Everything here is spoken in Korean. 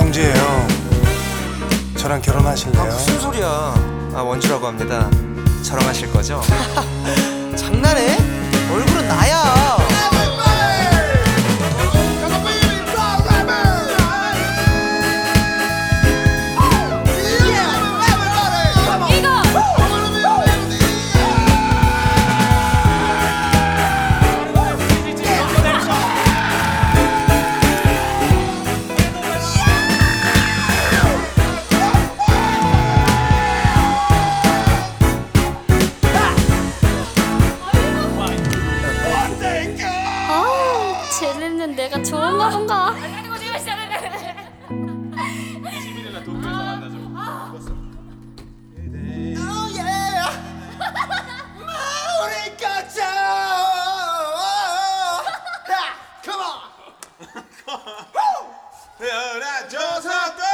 정지예요. 저랑 결혼하실래요? 무슨 소리야? 원주라고 합니다. 저랑 하실 거죠? 장난해? 얼굴은 나야. 쟤네는 내가 좋은가 본가. 시민이나 도쿄에서 만나죠. 우리 가자. 태어나줘서